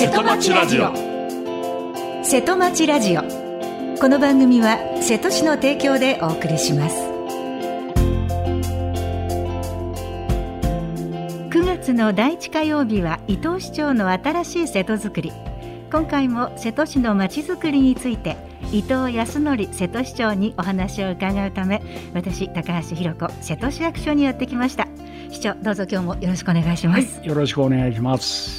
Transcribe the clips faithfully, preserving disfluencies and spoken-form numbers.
瀬戸町ラジオ。 瀬戸町ラジオ。この番組は瀬戸市の提供でお送りします。くがつのだいいち火曜日は伊東市長の新しい瀬戸づくり。今回も瀬戸市のまちづくりについて伊藤康則瀬戸市長にお話を伺うため、私高橋弘子瀬戸市役所にやってきました。市長、どうぞ今日もよろしくお願いします。 はい、よろしくお願いします。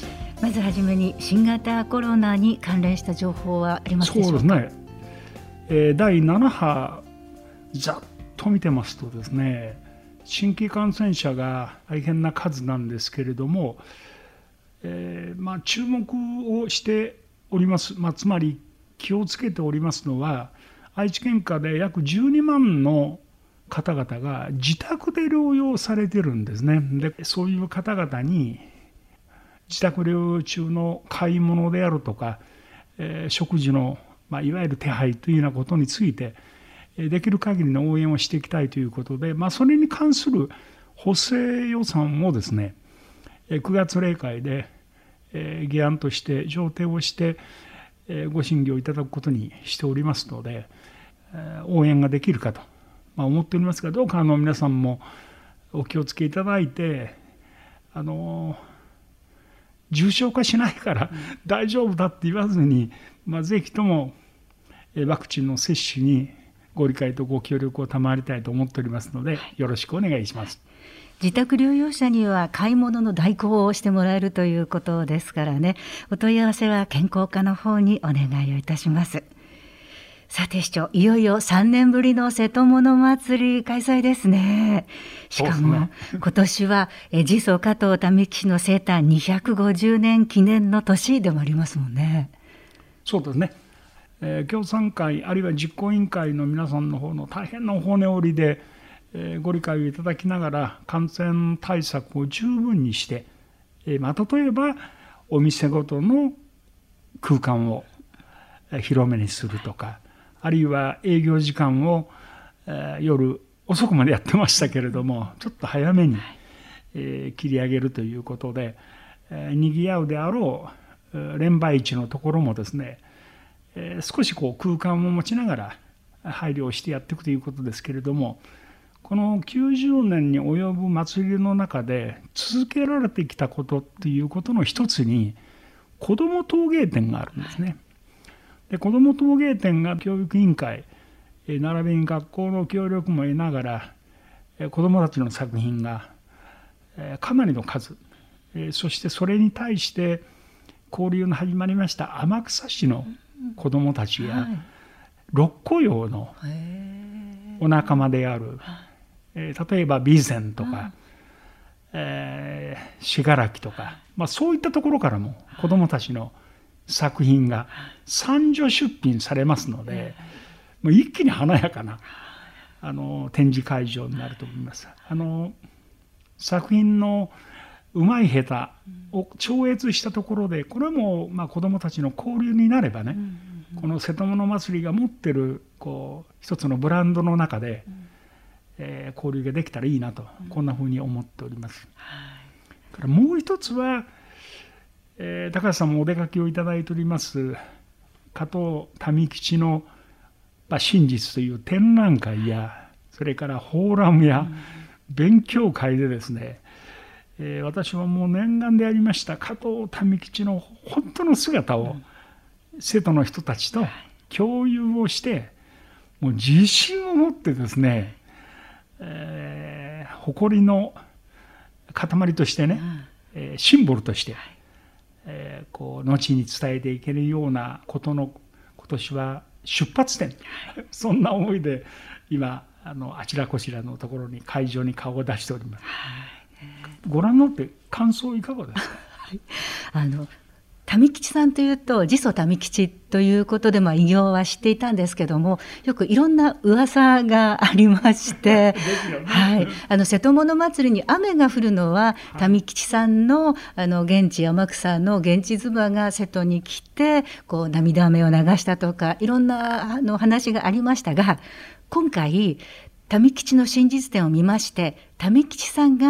まずはじめに新型コロナに関連した情報はありますでしょうか。 そうですね、えー、だいなな波ざっと見てますとですね、新規感染者が大変な数なんですけれども、えーまあ、注目をしております、まあ、つまり気をつけておりますのは、愛知県下で約じゅうにまんの方々が自宅で療養されてるんですね。で、そういう方々に自宅療養中の買い物であるとか、えー、食事の、まあ、いわゆる手配というようなことについてできる限りの応援をしていきたいということで、まあ、それに関する補正予算をですね、くがつ例会で議案として上呈をしてご審議をいただくことにしておりますので、応援ができるかと思っておりますが、どうかあの皆さんもお気をつけいただいて、あの重症化しないから大丈夫だって言わずに、まあ、ぜひともワクチンの接種にご理解とご協力を賜りたいと思っておりますので、よろしくお願いします。 自宅療養者には買い物の代行をしてもらえるということですからね、お問い合わせは健康課の方にお願いをいたします。さて市長、いよいよさんねんぶりの瀬戸物祭り開催ですね。しかも、ね、今年は次祖加藤民吉の生誕にひゃくごじゅうねん記念の年でもありますもんね。 そうですね、えー、協賛会あるいは実行委員会の皆さんの方の大変なお骨折りで、えー、ご理解をいただきながら感染対策を十分にして、えーまあ、例えばお店ごとの空間を広めにするとか、あるいは営業時間を、えー、夜遅くまでやってましたけれども、ちょっと早めに、えー、切り上げるということで、えー、賑わうであろう連売市のところもですね、えー、少しこう空間を持ちながら配慮をしてやっていくということですけれども、このきゅうじゅうねんに及ぶ祭りの中で続けられてきたことっていうことの一つに子ども陶芸展があるんですね。で、子ども陶芸展が教育委員会並びに学校の協力も得ながら子どもたちの作品がかなりの数、そしてそれに対して交流の始まりました天草市の子どもたちや六甲陽のお仲間である、例えば備前とか信楽とか、まあ、そういったところからも子どもたちの作品が参助出品されますので、もう一気に華やかなあの展示会場になると思います。あの作品のうまい下手を超越したところで、これもまあ子どもたちの交流になればね、この瀬戸物祭りが持ってるこう一つのブランドの中で、えー、交流ができたらいいなと、こんなふうに思っております。からもう一つは、えー、高橋さんもお出かけをいただいております加藤民吉の、まあ、真実という展覧会や、それからフォーラムや勉強会でですね、えー、私はもう念願でありました加藤民吉の本当の姿を生徒の人たちと共有をして、もう自信を持ってですね、えー、誇りの塊としてね、えー、シンボルとして、えー、こう後に伝えていけるようなことの今年は出発点、そんな思いで今あのあちらこちらのところに会場に顔を出しております。ご覧になって感想いかがですか？ あの民吉さんというと次祖民吉ということで、まあ、偉業は知っていたんですけども、よくいろんな噂がありまして、はい、あの瀬戸物祭りに雨が降るのは、はい、民吉さん の, あの現地天草の現地妻が瀬戸に来てこう涙雨を流したとか、いろんなあの話がありましたが、今回民吉の真実展を見まして、民吉さんが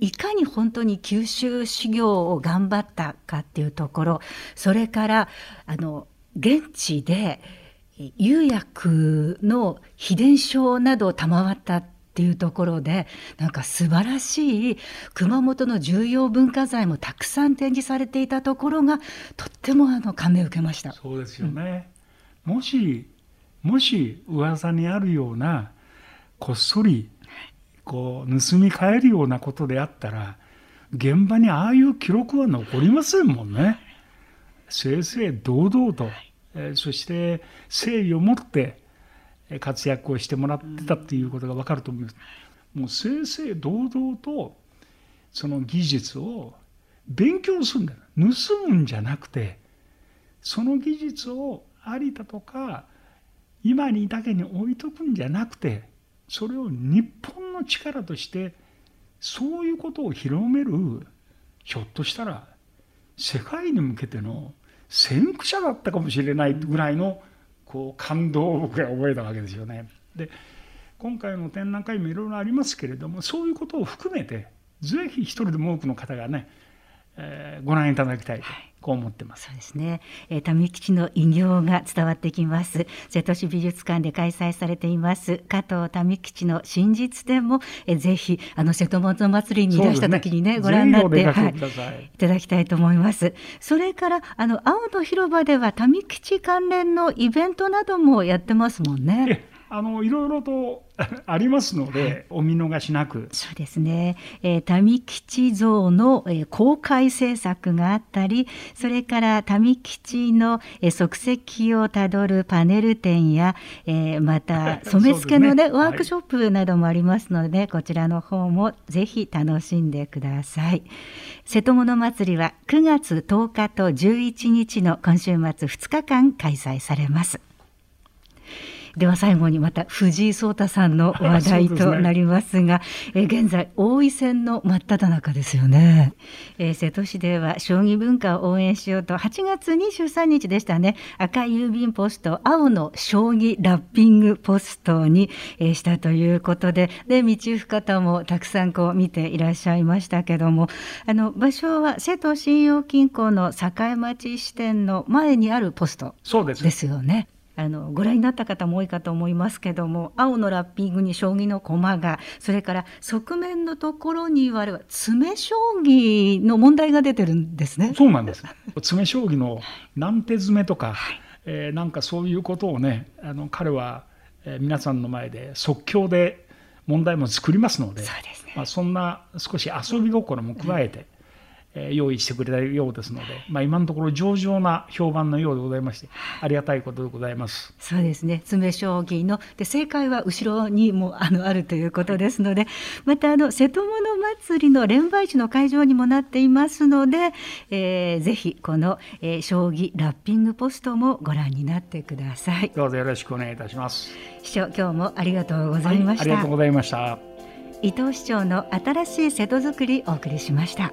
いかに本当に九州修行を頑張ったかっていうところ、それからあの現地で釉薬の秘伝書などを賜ったっていうところで、なんか素晴らしい熊本の重要文化財もたくさん展示されていたところがとってもあの感銘を受けました。 そうですよね、うん、もしもし噂にあるようなこっそりこう盗み帰るようなことであったら、現場にああいう記録は残りませんもんね。正々堂々と、えー、そして誠意を持って活躍をしてもらってたっていうことが分かると思います。もう正々堂々とその技術を勉強するんだよ。盗むんじゃなくて、その技術を有田とか今にだけに置いとくんじゃなくて、それを日本の力としてそういうことを広める、ひょっとしたら世界に向けての先駆者だったかもしれないぐらいのこう感動を僕が覚えたわけですよね。で、今回の展覧会もいろいろありますけれども、そういうことを含めてぜひ一人でも多くの方がね、えー、ご覧いただきたいと、こう思ってます。 そうですね、えー、民吉の偉業が伝わってきます。瀬戸市美術館で開催されています加藤民吉の真実展も、えー、ぜひあの瀬戸物祭りにいらした時に ね, ねご覧になって、はい、いただきたいと思います。それからあの青の広場では民吉関連のイベントなどもやってますもんね。 あのいろいろとありますので、はい、お見逃しなく。 そうですね、えー、民吉像の、えー、公開制作があったり、それから民吉の、えー、足跡をたどるパネル展や、えー、また染付けの、ねね、ワークショップなどもありますので、はい、こちらの方もぜひ楽しんでください。瀬戸物祭りはくがつとおかとじゅういちにちの今週末ふつかかん開催されます。では最後にまた藤井聡太さんの話題となりますが、す、ね、え現在王位戦の真っ只中ですよね。えー、瀬戸市では将棋文化を応援しようとはちがつにじゅうさんにちでしたね、赤い郵便ポスト、青の将棋ラッピングポストに、えー、したということで、で道行く方もたくさんこう見ていらっしゃいましたけども、あの場所は瀬戸信用金庫の栄町支店の前にあるポストですよね。あのご覧になった方も多いかと思いますけども、青のラッピングに将棋の駒が、それから側面のところには詰将棋の問題が出てるんですね。 そうなんです詰将棋の何手詰めとか、はい、えー、なんかそういうことをね、あの彼は、えー、皆さんの前で即興で問題も作りますので、そうですね、まあ、そんな少し遊び心も加えて、うんえー、用意してくれたようですので、まあ、今のところ上々な評判のようでございまして、ありがたいことでございます。 そうですね、詰将棋ので正解は後ろにも あ, のあるということですので、またあの瀬戸物祭りの連売市の会場にもなっていますので、えー、ぜひこの、えー、将棋ラッピングポストもご覧になってください。 どうぞよろしくお願いいたします。 市長、今日もありがとうございました。 はい、ありがとうございました。 伊藤市長の新しい瀬戸づくりお送りしました。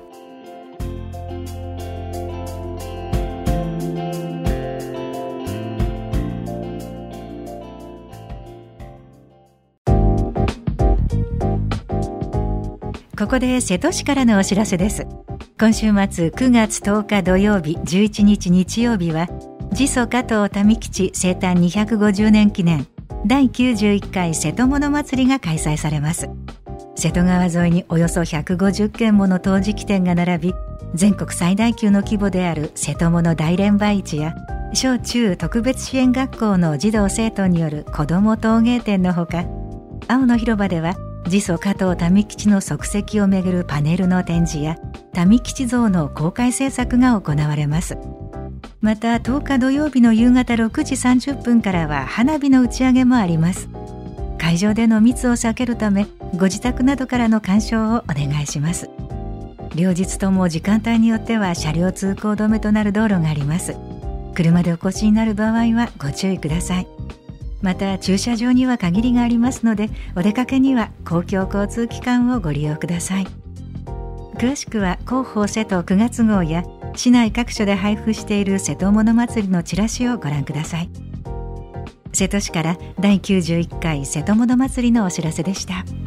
ここで瀬戸市からのお知らせです。今週末くがつとおか土曜日、じゅういちにち日曜日は次祖加藤民吉生誕にひゃくごじゅうねん記念だいきゅうじゅういっかい瀬戸物祭りが開催されます。瀬戸川沿いにおよそひゃくごじゅっけんもの陶磁器店が並び、全国最大級の規模である瀬戸物大連売市や小中特別支援学校の児童生徒による子ども陶芸展のほか、青の広場では次祖加藤民吉の足跡をめぐるパネルの展示や民吉像の公開制作が行われます。またとおか土曜日の夕方ろくじさんじゅっぷんからは花火の打ち上げもあります。会場での密を避けるため、ご自宅などからの鑑賞をお願いします。両日とも時間帯によっては車両通行止めとなる道路があります。車でお越しになる場合はご注意ください。また駐車場には限りがありますので、お出かけには公共交通機関をご利用ください。詳しくは広報瀬戸くがつごうや市内各所で配布している瀬戸物祭りのチラシをご覧ください。瀬戸市からだいきゅうじゅういっかい瀬戸物祭りのお知らせでした。